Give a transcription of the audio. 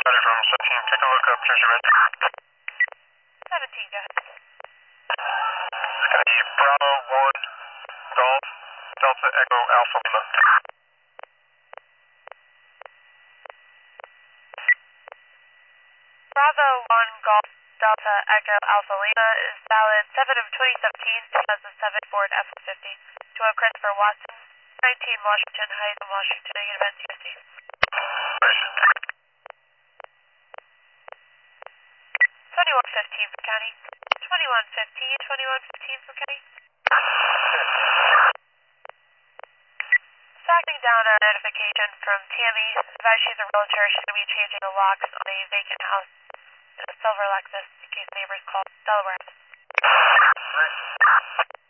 Sorry from 17, take a look up Jersey Red. 17, go ahead. It's going to be Bravo 1, Golf, Delta Echo Alpha Lima. Bravo 1, Golf, Delta Echo Alpha Lima is valid 7 of 2017, 2007 Ford F-150 to a Christopher Watson, 19 Washington Heights, Washington, negative NCSD. 2115 for County. 2115 for County. Tracking down a notification from Tammy. Advise she's a realtor. She's going to be changing the locks on a vacant house in a silver Lexus in case neighbors call Delaware.